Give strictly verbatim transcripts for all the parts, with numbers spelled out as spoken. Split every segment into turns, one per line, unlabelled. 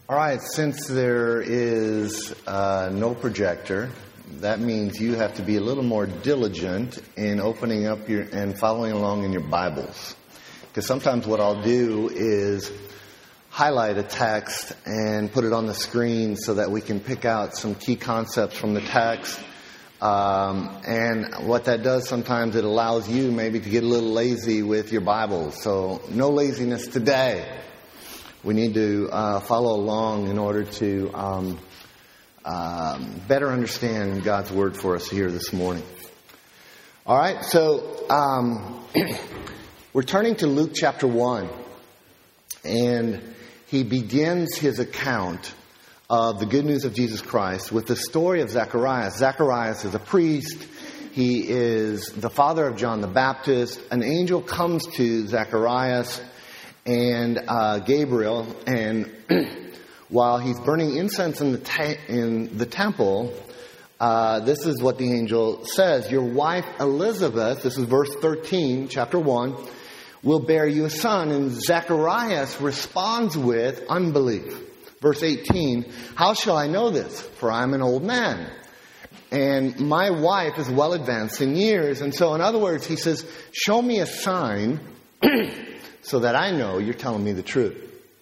All right, since there is uh, no projector, that means you have to be a little more diligent in opening up your and following along in your Bibles. Because sometimes what I'll do is highlight a text and put it on the screen so that we can pick out some key concepts from the text. Um, and what that does sometimes, it allows you maybe to get a little lazy with your Bibles. So no laziness today. We need to uh, follow along in order to um, um, better understand God's Word for us here this morning. All right, so um, we're turning to Luke chapter one. And he begins his account of the good news of Jesus Christ with the story of Zacharias. Zacharias is a priest. He is the father of John the Baptist. An angel comes to Zacharias and uh, Gabriel, and while he's burning incense in the ta- in the temple, uh, this is what the angel says: "Your wife Elizabeth," this is verse thirteen, chapter one, "will bear you a son." And Zacharias responds with unbelief. Verse eighteen, "How shall I know this? For I am an old man, and my wife is well advanced in years." And so, in other words, he says, "Show me a sign so that I know you're telling me the truth."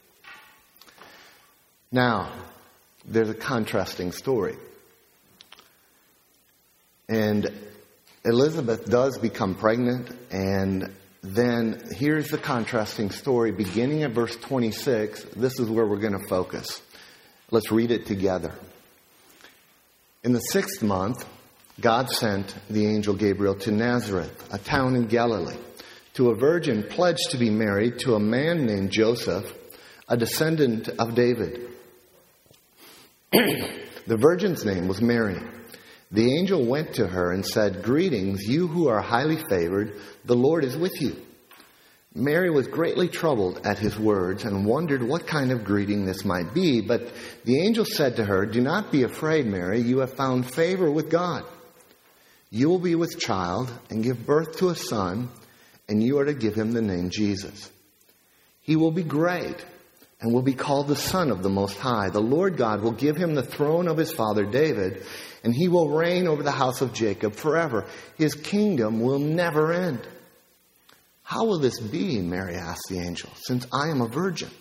Now, there's a contrasting story. And Elizabeth does become pregnant, and then here's the contrasting story beginning at verse twenty-six. This is where we're going to focus. Let's read it together. "In the sixth month, God sent the angel Gabriel to Nazareth, a town in Galilee, to a virgin pledged to be married to a man named Joseph, a descendant of David. The virgin's name was Mary. The angel went to her and said, 'Greetings, you who are highly favored, the Lord is with you.' Mary was greatly troubled at his words and wondered what kind of greeting this might be. But the angel said to her, 'Do not be afraid, Mary. You have found favor with God. You will be with child and give birth to a son, and you are to give him the name Jesus. He will be great and will be called the Son of the Most High. The Lord God will give him the throne of his father David, and he will reign over the house of Jacob forever. His kingdom will never end.' 'How will this be?' Mary asked the angel, 'since I am a virgin?'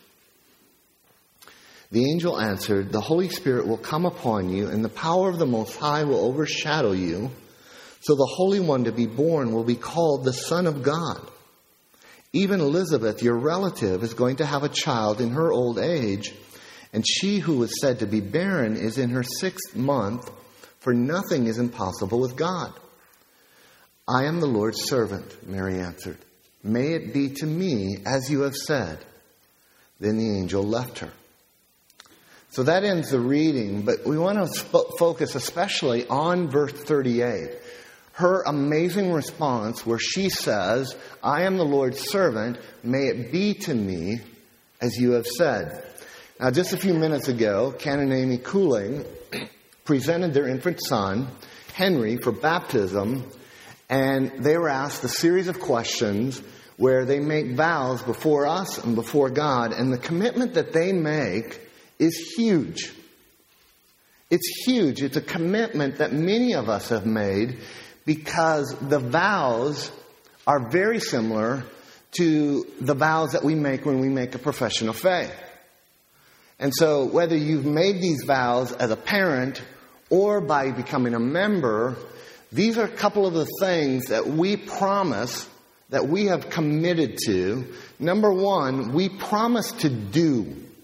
The angel answered, 'The Holy Spirit will come upon you, and the power of the Most High will overshadow you. So the Holy One to be born will be called the Son of God. Even Elizabeth, your relative, is going to have a child in her old age, and she who was said to be barren is in her sixth month, for nothing is impossible with God.' 'I am the Lord's servant,' Mary answered. 'May it be to me as you have said.' Then the angel left her." So that ends the reading, but we want to sp- focus especially on verse thirty-eight. Her amazing response where she says, "I am the Lord's servant, may it be to me as you have said." Now, just a few minutes ago, Ken and Amy Cooling presented their infant son, Henry, for baptism, and they were asked a series of questions where they make vows before us and before God, and the commitment that they make is huge. It's huge. It's a commitment that many of us have made, because the vows are very similar to the vows that we make when we make a profession of faith. And so whether you've made these vows as a parent or by becoming a member, these are a couple of the things that we promise, that we have committed to. Number one, we promise to do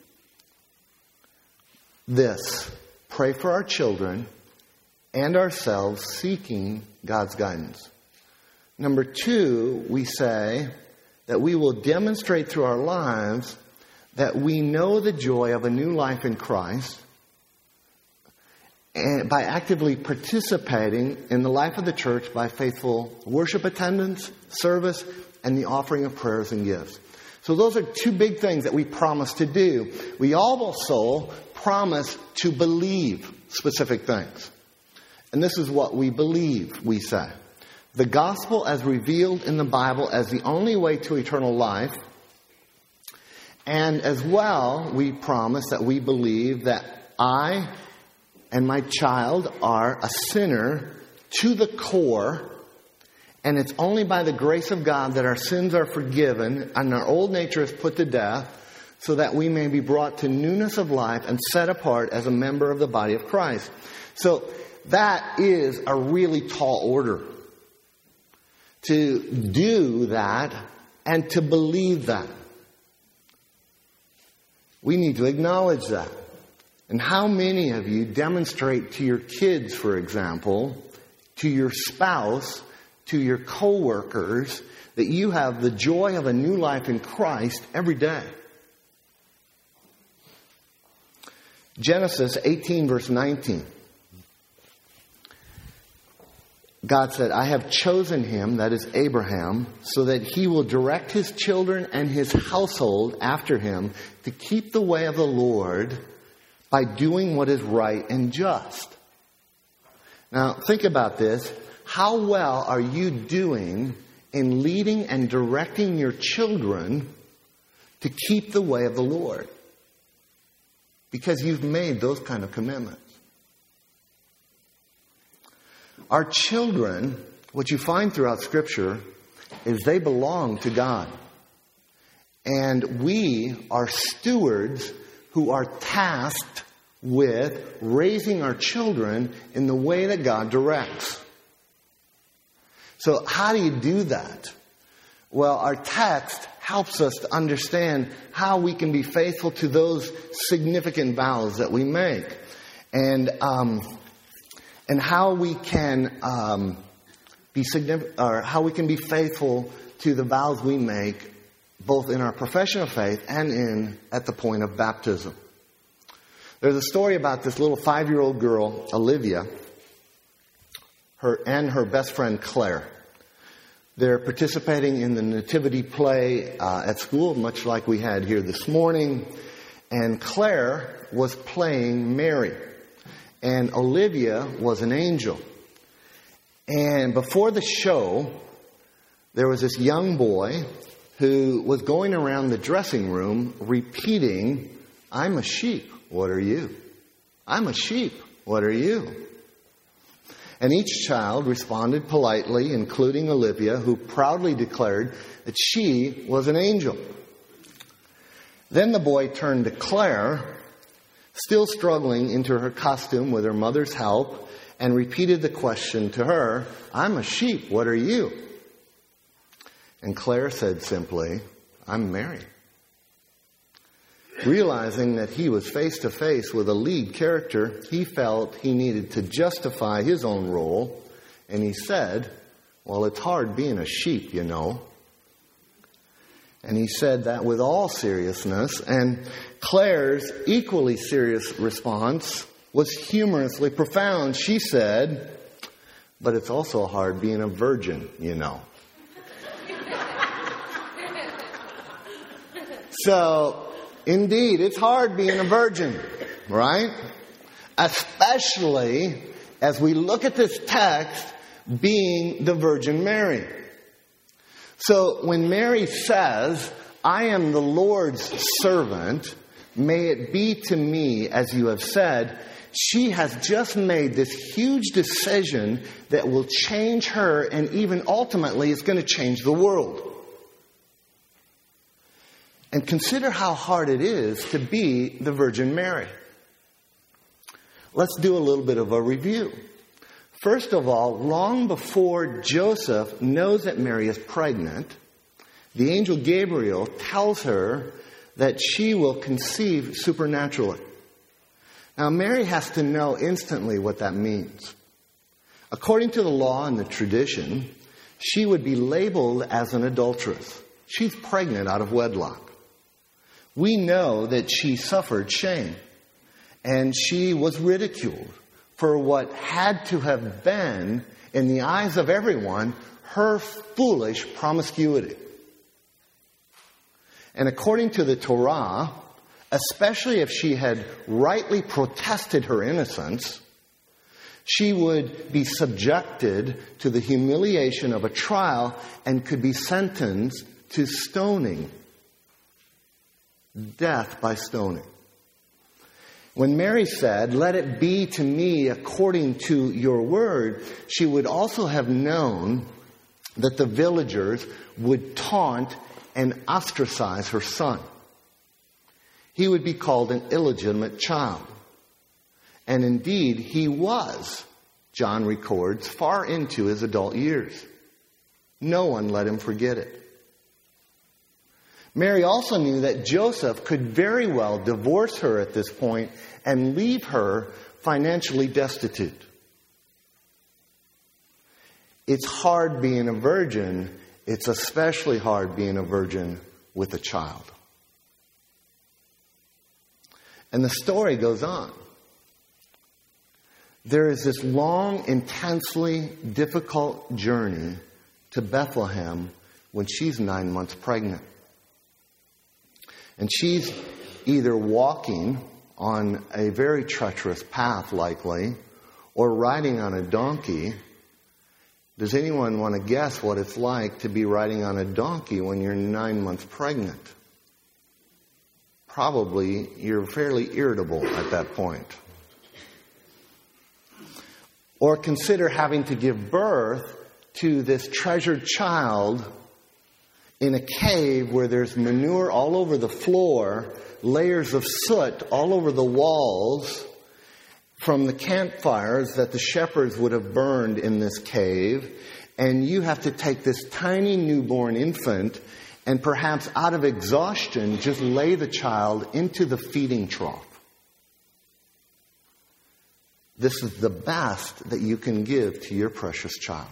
this: pray for our children and ourselves, seeking God's guidance. Number two, we say that we will demonstrate through our lives that we know the joy of a new life in Christ, and by actively participating in the life of the church by faithful worship attendance, service, and the offering of prayers and gifts. So those are two big things that we promise to do. We also promise to believe specific things. And this is what we believe, we say. The gospel as revealed in the Bible as the only way to eternal life, And as well, we promise that we believe that I and my child are a sinner to the core, and it's only by the grace of God that our sins are forgiven and our old nature is put to death, so that we may be brought to newness of life and set apart as a member of the body of Christ. So that is a really tall order. To do that and to believe that. We need to acknowledge that. And how many of you demonstrate to your kids, for example, to your spouse, to your coworkers, that you have the joy of a new life in Christ every day? Genesis eighteen, verse nineteen. God said, I have chosen him, that is Abraham, so that he will direct his children and his household after him to keep the way of the Lord by doing what is right and just. Now, think about this. How well are you doing in leading and directing your children to keep the way of the Lord? Because you've made those kind of commitments. Our children, what you find throughout Scripture, is they belong to God. And we are stewards who are tasked with raising our children in the way that God directs. So how do you do that? Well, our text helps us to understand how we can be faithful to those significant vows that we make. And um, and how we can um, be significant, or how we can be faithful to the vows we make, both in our profession of faith and in at the point of baptism. There's a story about this little five-year-old girl, Olivia, her and her best friend Claire. They're participating in the nativity play uh, at school, much like we had here this morning. And Claire was playing Mary. And Olivia was an angel. And before the show, there was this young boy who was going around the dressing room repeating, I'm a sheep, what are you? I'm a sheep, what are you? And each child responded politely, including Olivia, who proudly declared that she was an angel. Then the boy turned to Claire, still struggling into her costume with her mother's help, and repeated the question to her, I'm a sheep, what are you? And Claire said simply, I'm Mary. Realizing that he was face to face with a lead character, he felt he needed to justify his own role, and he said, well, it's hard being a sheep, you know. And he said that with all seriousness, and Claire's equally serious response was humorously profound. She said, but it's also hard being a virgin, you know. So, indeed, it's hard being a virgin, right? Especially as we look at this text being the Virgin Mary. So when Mary says, I am the Lord's servant, may it be to me as you have said, she has just made this huge decision that will change her, and even ultimately is going to change the world. And consider how hard it is to be the Virgin Mary. Let's do a little bit of a review. First of all, long before Joseph knows that Mary is pregnant, the angel Gabriel tells her that she will conceive supernaturally. Now, Mary has to know instantly what that means. According to the law and the tradition, she would be labeled as an adulteress. She's pregnant out of wedlock. We know that she suffered shame, and she was ridiculed for what had to have been, in the eyes of everyone, her foolish promiscuity. And according to the Torah, especially if she had rightly protested her innocence, she would be subjected to the humiliation of a trial and could be sentenced to stoning. death by stoning. When Mary said, "Let it be to me according to your word," she would also have known that the villagers would taunt and ostracize her son. He would be called an illegitimate child. And indeed, he was, John records, far into his adult years. No one let him forget it. Mary also knew that Joseph could very well divorce her at this point and leave her financially destitute. It's hard being a virgin. It's especially hard being a virgin with a child. And the story goes on. There is this long, intensely difficult journey to Bethlehem when she's nine months pregnant. And she's either walking on a very treacherous path, likely, or riding on a donkey. Does anyone want to guess what it's like to be riding on a donkey when you're nine months pregnant? Probably you're fairly irritable at that point. Or consider having to give birth to this treasured child in a cave where there's manure all over the floor, layers of soot all over the walls from the campfires that the shepherds would have burned in this cave. And you have to take this tiny newborn infant and perhaps out of exhaustion just lay the child into the feeding trough. This is the best that you can give to your precious child.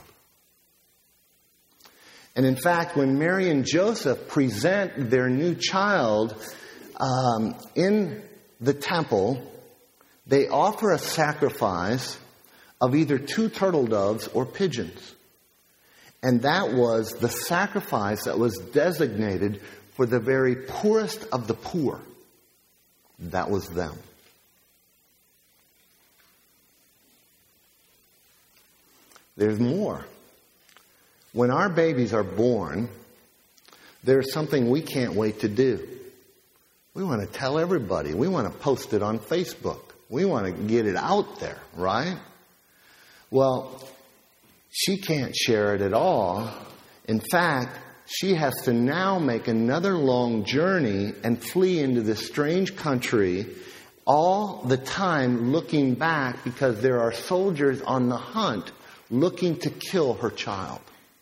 And in fact, when Mary and Joseph present their new child um, in the temple, they offer a sacrifice of either two turtle doves or pigeons. And that was the sacrifice that was designated for the very poorest of the poor. That was them. There's more. When our babies are born, there's something we can't wait to do. We want to tell everybody. We want to post it on Facebook. We want to get it out there, right? Well, she can't share it at all. In fact, she has to now make another long journey and flee into this strange country, all the time looking back because there are soldiers on the hunt looking to kill her child.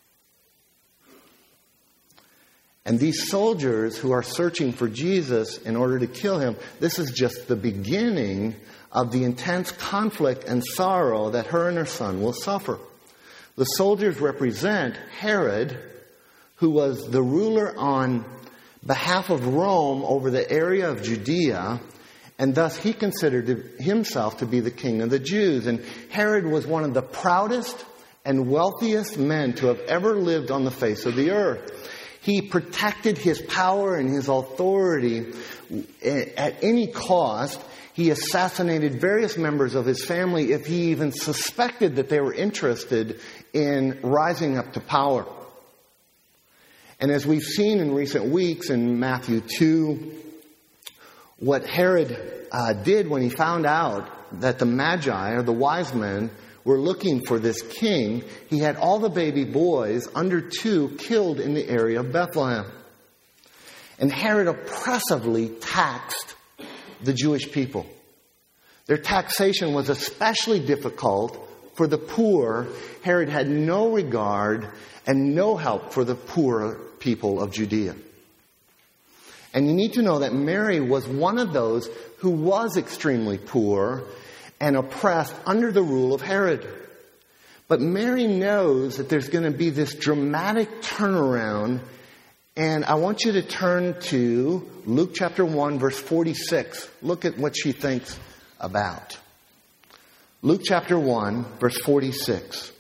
And these soldiers who are searching for Jesus in order to kill him, this is just the beginning of the intense conflict and sorrow that her and her son will suffer. The soldiers represent Herod, who was the ruler on behalf of Rome over the area of Judea, and thus he considered himself to be the king of the Jews. And Herod was one of the proudest and wealthiest men to have ever lived on the face of the earth. He protected his power and his authority at any cost. He assassinated various members of his family if he even suspected that they were interested in rising up to power. And as we've seen in recent weeks in Matthew two, what Herod uh, did when he found out that the Magi, or the wise men, were looking for this king, he had all the baby boys under two killed in the area of Bethlehem. And Herod oppressively taxed the Jewish people. Their taxation was especially difficult for the poor. Herod had no regard and no help for the poor people of Judea. And you need to know that Mary was one of those who was extremely poor and oppressed under the rule of Herod. But Mary knows that there's going to be this dramatic turnaround. And I want you to turn to Luke chapter one, verse forty-six. Look at what she thinks about. Luke chapter one, verse forty-six.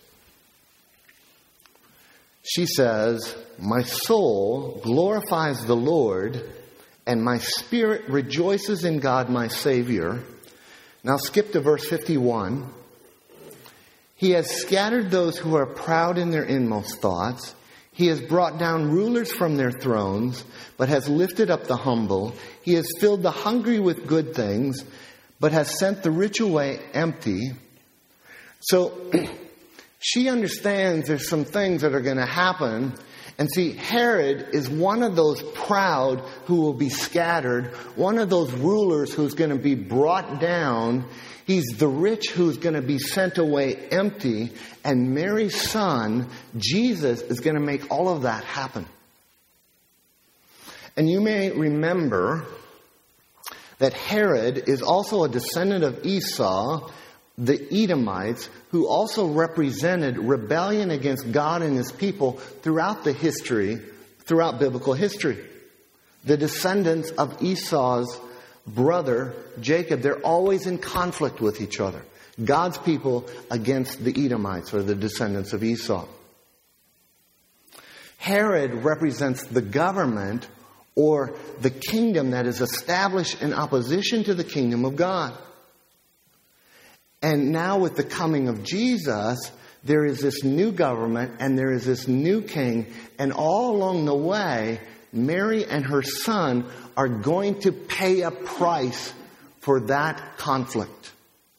She says, "My soul glorifies the Lord, and my spirit rejoices in God my Savior." Now skip to verse fifty-one. "He has scattered those who are proud in their inmost thoughts. He has brought down rulers from their thrones, but has lifted up the humble. He has filled the hungry with good things, but has sent the rich away empty. So she understands there's some things that are going to happen. And see, Herod is one of those proud who will be scattered, one of those rulers who's going to be brought down. He's the rich who's going to be sent away empty. And Mary's son, Jesus, is going to make all of that happen. And you may remember that Herod is also a descendant of Esau, the Edomites, who also represented rebellion against God and His people throughout the history, throughout biblical history. The descendants of Esau's brother, Jacob, they're always in conflict with each other. God's people against the Edomites, or the descendants of Esau. Herod represents the government or the kingdom that is established in opposition to the kingdom of God. And now with the coming of Jesus, there is this new government and there is this new king. And all along the way, Mary and her son are going to pay a price for that conflict.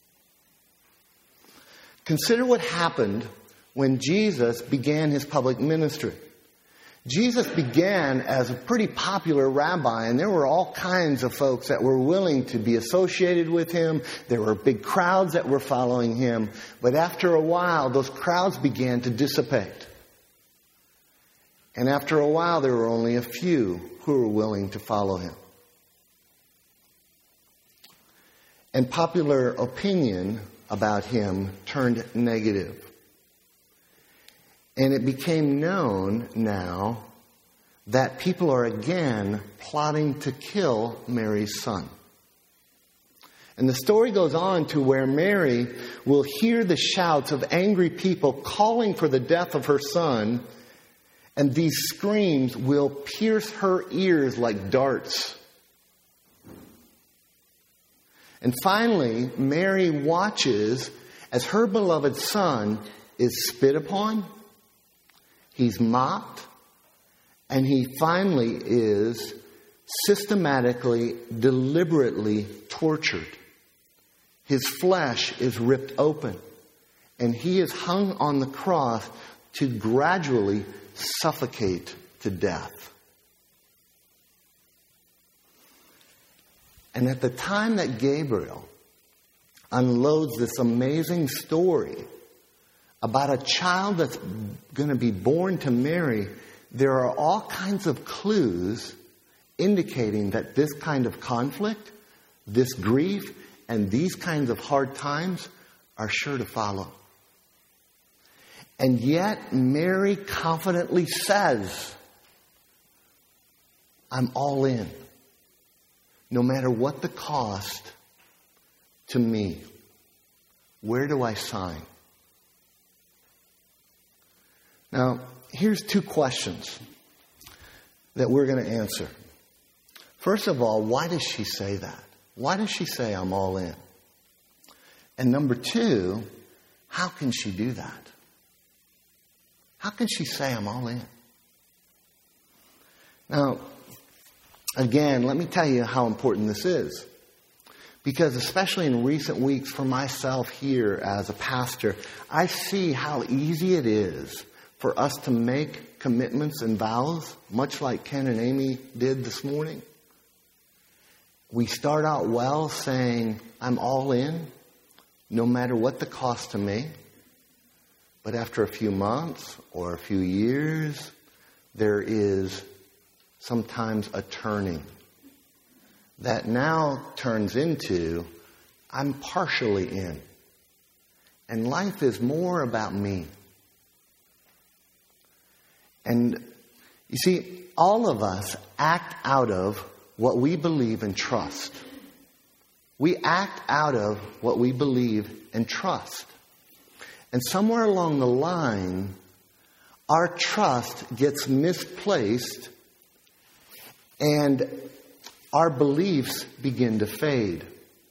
Consider what happened when Jesus began His public ministry. Jesus began as a pretty popular rabbi, and there were all kinds of folks that were willing to be associated with Him. There were big crowds that were following Him. But after a while, those crowds began to dissipate. And after a while, there were only a few who were willing to follow Him. And popular opinion about Him turned negative. And it became known now that people are again plotting to kill Mary's son. And the story goes on to where Mary will hear the shouts of angry people calling for the death of her son, and these screams will pierce her ears like darts. And finally, Mary watches as her beloved son is spit upon, he's mocked, and he finally is systematically, deliberately tortured. His flesh is ripped open, and he is hung on the cross to gradually suffocate to death. And at the time that Gabriel unloads this amazing story about a child that's going to be born to Mary, there are all kinds of clues indicating that this kind of conflict, this grief, and these kinds of hard times are sure to follow. And yet Mary confidently says, I'm all in. No matter what the cost to me, where do I sign? Now, here's two questions that we're going to answer. First of all, why does she say that? Why does she say, I'm all in? And number two, how can she do that? How can she say, I'm all in? Now, again, let me tell you how important this is. Because especially in recent weeks for myself here as a pastor, I see how easy it is for us to make commitments and vows, much like Ken and Amy did this morning. We start out well saying, I'm all in, no matter what the cost to me. But after a few months or a few years, there is sometimes a turning that now turns into, I'm partially in. And life is more about me. And you see, all of us act out of what we believe and trust. We act out of what we believe and trust. And somewhere along the line, our trust gets misplaced and our beliefs begin to fade.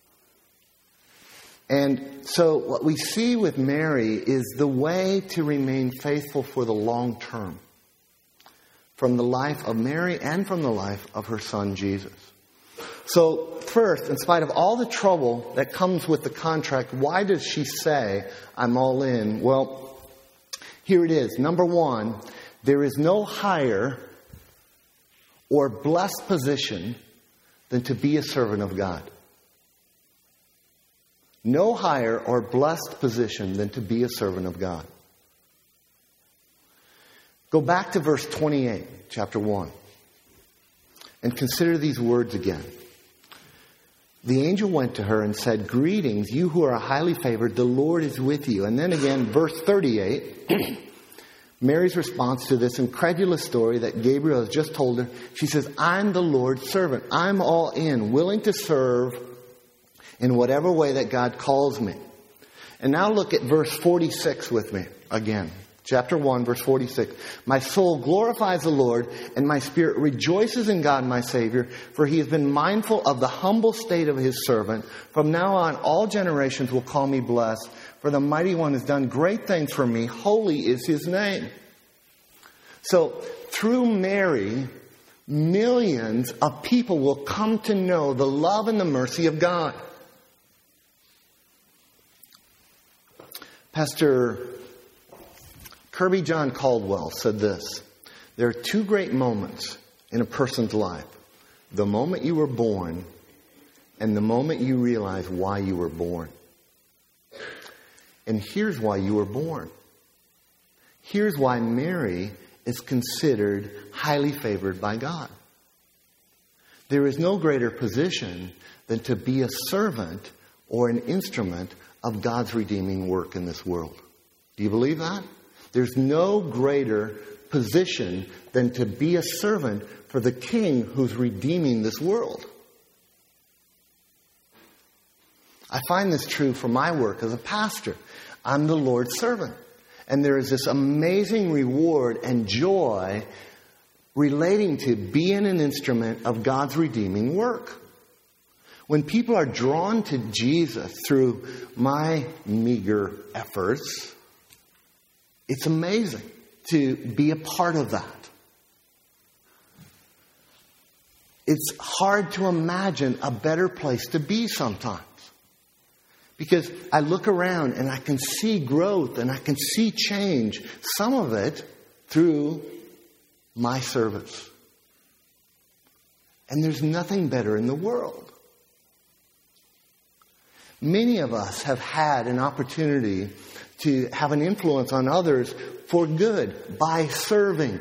And so what we see with Mary is the way to remain faithful for the long term. from the life of Mary and from the life of her son Jesus. So first, in spite of all the trouble that comes with the contract, why does she say, I'm all in? Well, here it is. Number one, there is no higher or blessed position than to be a servant of God. No higher or blessed position than to be a servant of God. Go back to verse twenty-eight, chapter one, and consider these words again. The angel went to her and said, Greetings, you who are highly favored, the Lord is with you. And then again, verse thirty-eight, Mary's response to this incredulous story that Gabriel has just told her, she says, I'm the Lord's servant. I'm all in, willing to serve in whatever way that God calls me. And now look at verse forty-six with me again. Chapter one, verse forty-six. My soul glorifies the Lord, and my spirit rejoices in God my Savior, for he has been mindful of the humble state of his servant. From now on, all generations will call me blessed, for the Mighty One has done great things for me. Holy is his name. So, through Mary, millions of people will come to know the love and the mercy of God. Pastor Kirby John Caldwell said this: there are two great moments in a person's life. The moment you were born and the moment you realize why you were born. And here's why you were born. Here's why Mary is considered highly favored by God. There is no greater position than to be a servant or an instrument of God's redeeming work in this world. Do you believe that? There's no greater position than to be a servant for the King who's redeeming this world. I find this true for my work as a pastor. I'm the Lord's servant. And there is this amazing reward and joy relating to being an instrument of God's redeeming work. When people are drawn to Jesus through my meager efforts, it's amazing to be a part of that. It's hard to imagine a better place to be sometimes. Because I look around and I can see growth and I can see change. Some of it through my service. And there's nothing better in the world. Many of us have had an opportunity to have an influence on others for good by serving.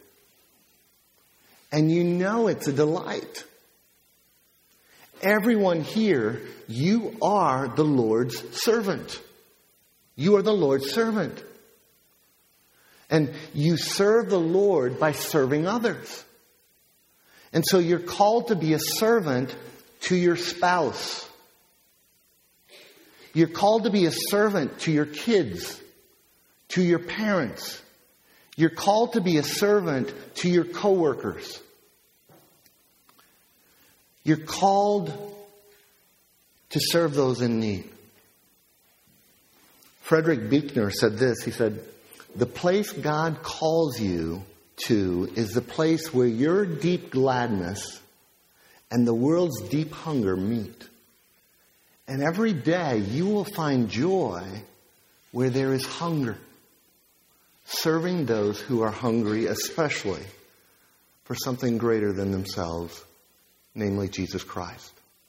And you know it's a delight. Everyone here, you are the Lord's servant. You are the Lord's servant. And you serve the Lord by serving others. And so you're called to be a servant to your spouse. You're called to be a servant to your kids, to your parents. You're called to be a servant to your coworkers. You're called to serve those in need. Frederick Buechner said this. He said, the place God calls you to is the place where your deep gladness and the world's deep hunger meet. And every day you will find joy where there is hunger. Serving those who are hungry, especially for something greater than themselves, namely Jesus Christ.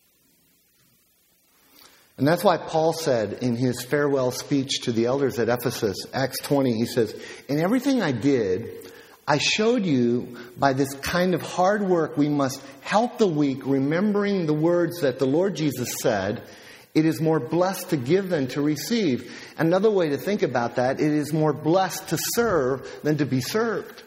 And that's why Paul said in his farewell speech to the elders at Ephesus, Acts twenty, he says, in everything I did, I showed you by this kind of hard work we must help the weak, remembering the words that the Lord Jesus said, it is more blessed to give than to receive. Another way to think about that, it is more blessed to serve than to be served.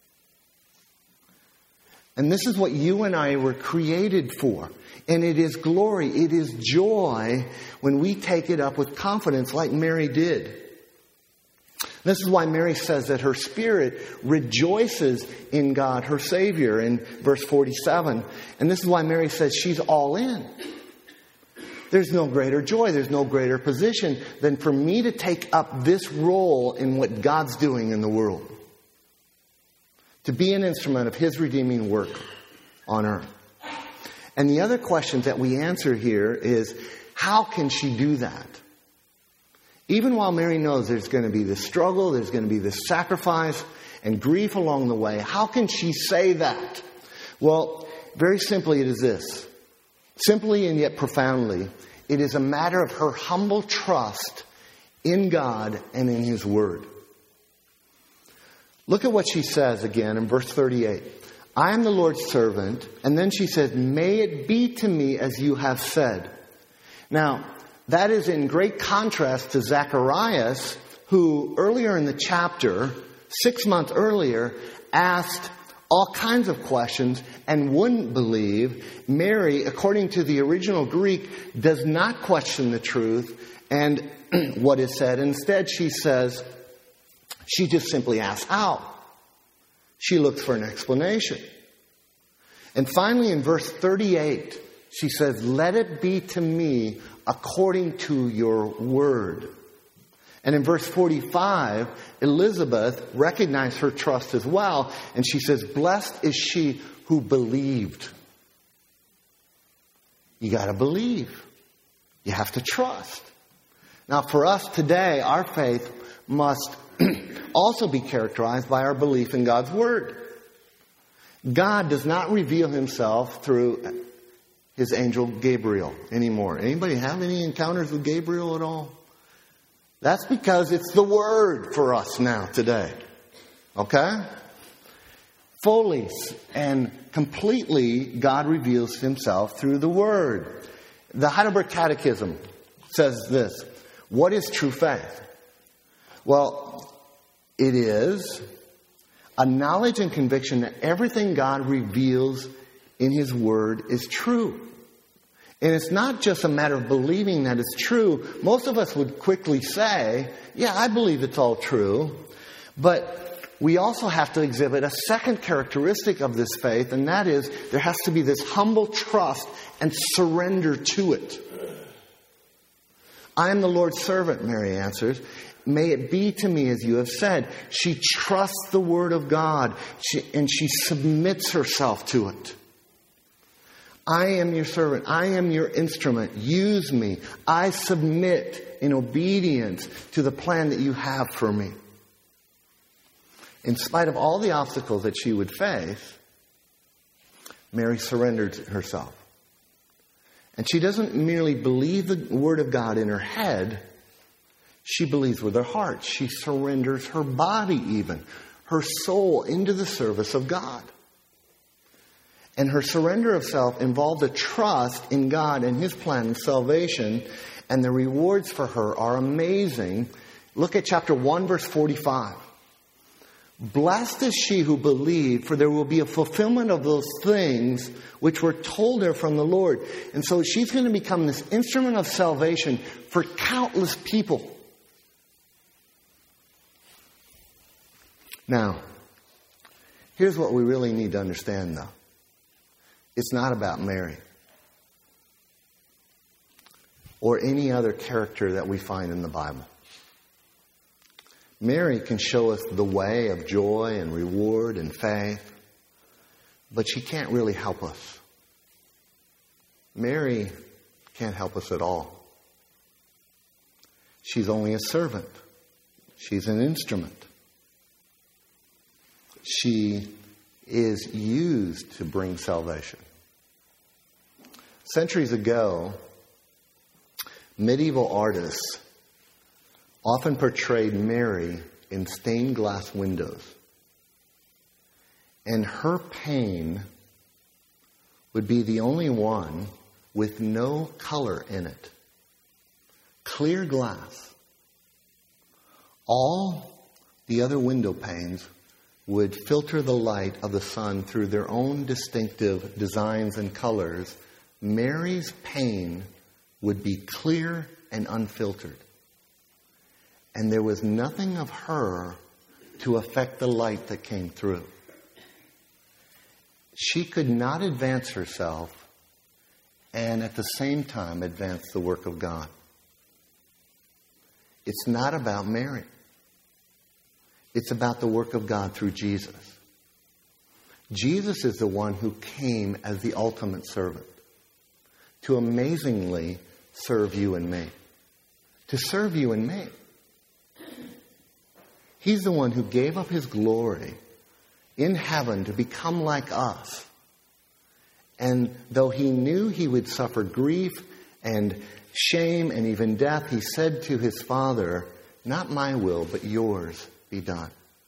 And this is what you and I were created for. And it is glory, it is joy when we take it up with confidence like Mary did. This is why Mary says that her spirit rejoices in God, her Savior, in verse forty-seven. And this is why Mary says she's all in. There's no greater joy, there's no greater position than for me to take up this role in what God's doing in the world. to be an instrument of His redeeming work on earth. And the other questions that we answer here is, how can she do that? Even while Mary knows there's going to be this struggle, there's going to be this sacrifice and grief along the way, how can she say that? Well, very simply it is this. Simply and yet profoundly, it is a matter of her humble trust in God and in His Word. Look at what she says again in verse thirty-eight. I am the Lord's servant. And then she says, may it be to me as you have said. Now, that is in great contrast to Zacharias, who earlier in the chapter, six months earlier, asked all kinds of questions and wouldn't believe. Mary, according to the original Greek, does not question the truth and what is said. Instead, she says, she just simply asks how. She looks for an explanation. And finally, in verse thirty-eight, she says, let it be to me according to your word. And in verse forty-five, Elizabeth recognized her trust as well. And she says, blessed is she who believed. You got to believe. You have to trust. Now, for us today, our faith must also be characterized by our belief in God's Word. God does not reveal Himself through His angel Gabriel anymore. Anybody have any encounters with Gabriel at all? That's because it's the Word for us now today. Okay? Fully and completely, God reveals Himself through the Word. The Heidelberg Catechism says this. What is true faith? Well, it is a knowledge and conviction that everything God reveals in His Word is true. And it's not just a matter of believing that it's true. Most of us would quickly say, yeah, I believe it's all true. But we also have to exhibit a second characteristic of this faith, and that is there has to be this humble trust and surrender to it. I am the Lord's servant, Mary answers. May it be to me as you have said. She trusts the Word of God, she, and she submits herself to it. I am your servant. I am your instrument. Use me. I submit in obedience to the plan that you have for me. In spite of all the obstacles that she would face, Mary surrendered herself. And she doesn't merely believe the Word of God in her head. She believes with her heart. She surrenders her body even, her soul into the service of God. And her surrender of self involved a trust in God and His plan of salvation. And the rewards for her are amazing. Look at chapter one, verse forty-five. Blessed is she who believed, for there will be a fulfillment of those things which were told her from the Lord. And so she's going to become this instrument of salvation for countless people. Now, here's what we really need to understand, though. It's not about Mary or any other character that we find in the Bible. Mary can show us the way of joy and reward and faith, but she can't really help us. Mary can't help us at all. She's only a servant. She's an instrument. She is used to bring salvation. Centuries ago, medieval artists often portrayed Mary in stained glass windows. And her pane would be the only one with no color in it. Clear glass. All the other window panes would filter the light of the sun through their own distinctive designs and colors. Mary's pane would be clear and unfiltered. And there was nothing of her to affect the light that came through. She could not advance herself and at the same time advance the work of God. It's not about Mary. It's about the work of God through Jesus. Jesus is the one who came as the ultimate servant to amazingly serve you and me. To serve you and me. He's the one who gave up his glory in heaven to become like us. And though he knew he would suffer grief and shame and even death, he said to his Father, "Not my will, but yours be done."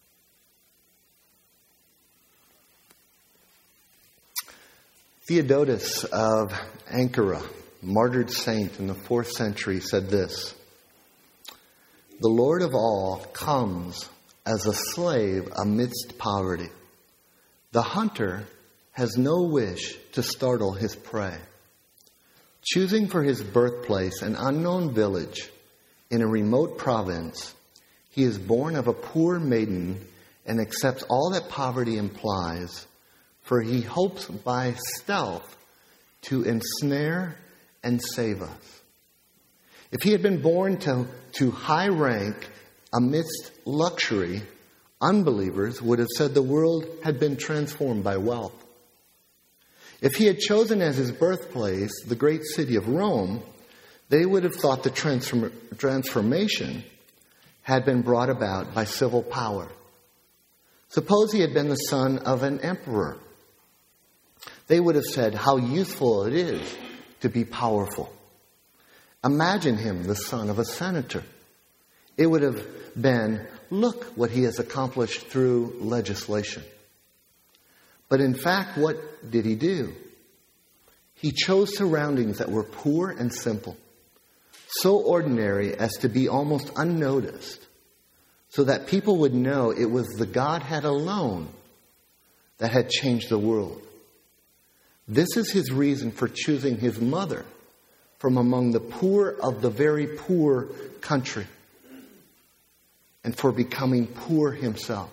Theodotus of Ankara, martyred saint in the fourth century, said this: "The Lord of all comes as a slave amidst poverty. The hunter has no wish to startle his prey. Choosing for his birthplace an unknown village in a remote province, he is born of a poor maiden and accepts all that poverty implies, for he hopes by stealth to ensnare and save us. If he had been born to, to high rank amidst luxury, unbelievers would have said the world had been transformed by wealth. If he had chosen as his birthplace the great city of Rome, they would have thought the transform- transformation had been brought about by civil power. Suppose he had been the son of an emperor. They would have said how useful it is to be powerful. Imagine him the son of a senator. It would have been, look what he has accomplished through legislation. But in fact, what did he do? He chose surroundings that were poor and simple, so ordinary as to be almost unnoticed, so that people would know it was the Godhead alone that had changed the world. This is his reason for choosing his mother from among the poor of the very poor country, and for becoming poor himself.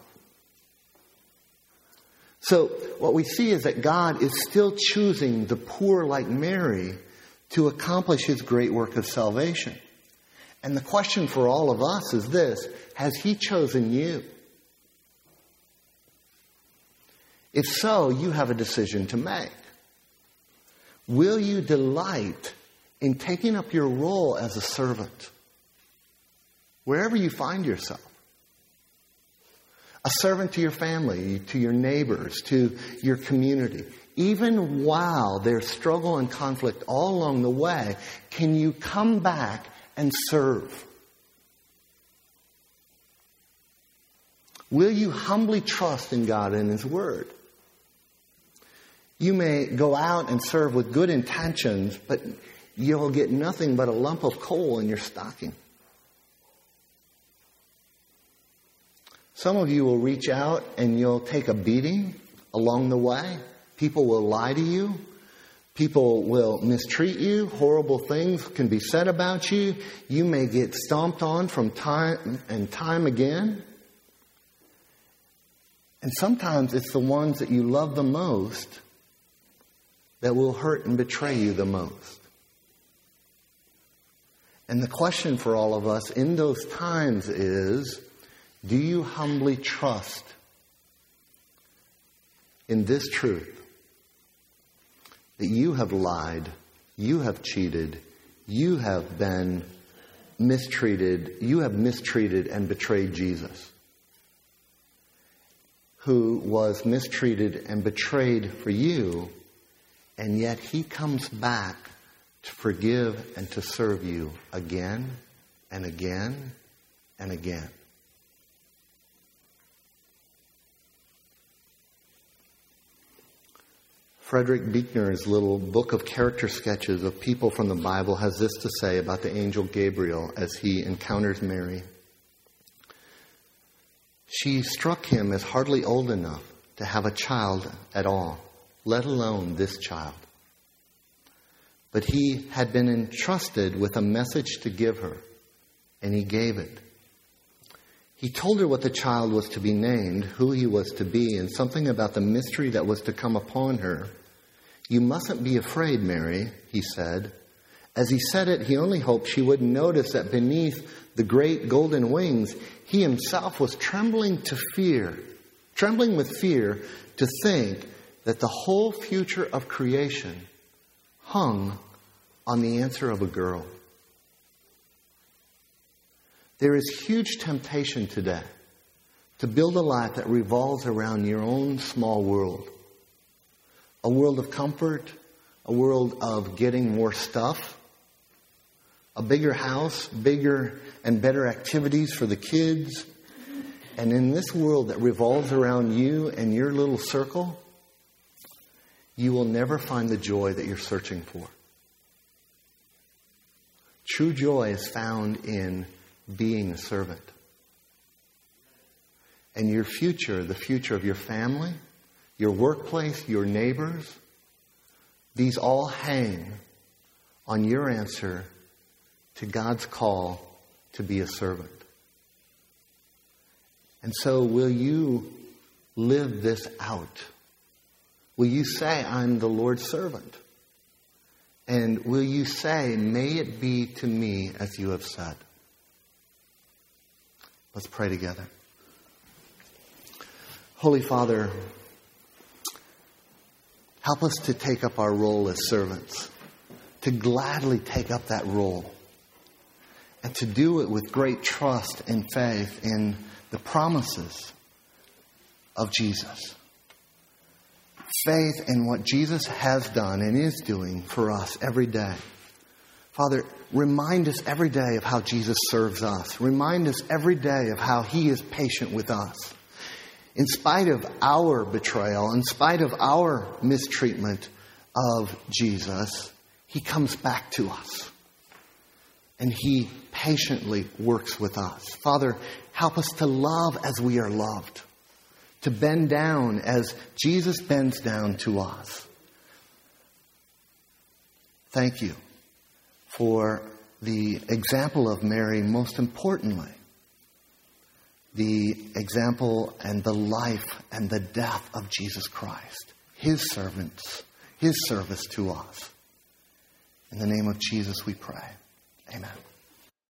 So what we see is that God is still choosing the poor like Mary to accomplish his great work of salvation. And the question for all of us is this: has he chosen you? If so, you have a decision to make. Will you delight in taking up your role as a servant, wherever you find yourself? A servant to your family, to your neighbors, to your community. Even while there's struggle and conflict all along the way, can you come back and serve? Will you humbly trust in God and his word? You may go out and serve with good intentions, but you'll get nothing but a lump of coal in your stocking. Some of you will reach out and you'll take a beating along the way. People will lie to you. People will mistreat you. Horrible things can be said about you. You may get stomped on from time and time again. And sometimes it's the ones that you love the most that will hurt and betray you the most. And the question for all of us in those times is, do you humbly trust in this truth? That you have lied, you have cheated, you have been mistreated, you have mistreated and betrayed Jesus, who was mistreated and betrayed for you, and yet he comes back to forgive and to serve you again and again and again. Frederick Buechner's little book of character sketches of people from the Bible has this to say about the angel Gabriel as he encounters Mary. She struck him as hardly old enough to have a child at all, let alone this child. But he had been entrusted with a message to give her, and he gave it. He told her what the child was to be named, who he was to be, and something about the mystery that was to come upon her. "You mustn't be afraid, Mary," he said. As he said it, he only hoped she wouldn't notice that beneath the great golden wings, he himself was trembling to fear, trembling with fear to think that the whole future of creation hung on the answer of a girl. There is huge temptation today to build a life that revolves around your own small world. A world of comfort, a world of getting more stuff, a bigger house, bigger and better activities for the kids. And in this world that revolves around you and your little circle, you will never find the joy that you're searching for. True joy is found in being a servant. And your future, the future of your family, your workplace, your neighbors, these all hang on your answer to God's call to be a servant. And so will you live this out? Will you say, I'm the Lord's servant? And will you say, may it be to me as you have said? Let's pray together. Holy Father, help us to take up our role as servants, to gladly take up that role, and to do it with great trust and faith in the promises of Jesus. Faith in what Jesus has done and is doing for us every day. Father, remind us every day of how Jesus serves us. Remind us every day of how He is patient with us. In spite of our betrayal, in spite of our mistreatment of Jesus, He comes back to us. And He patiently works with us. Father, help us to love as we are loved. To bend down as Jesus bends down to us. Thank you for the example of Mary, most importantly, the example and the life and the death of Jesus Christ, His servants, His service to us. In the name of Jesus we pray. Amen.